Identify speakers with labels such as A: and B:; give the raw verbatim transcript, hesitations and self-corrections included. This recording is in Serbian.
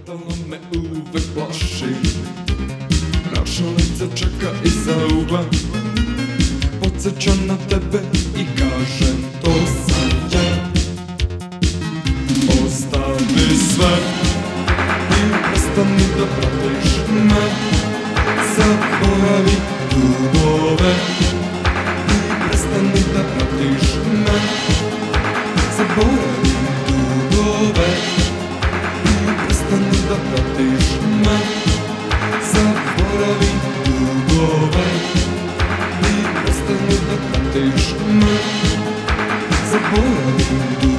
A: Letalo me uvek plaši, naša lica čeka iza ugla. Podsjećam na tebe i kažem to sam ja. Ostavi sve i prestani da pratiš me. Zaboravi dugove i prestani da pratiš me. Zaboravi dugove i prestani da pratiš me. Zaboravi dugove i prestani da pratiš me. Zaboravi dugove.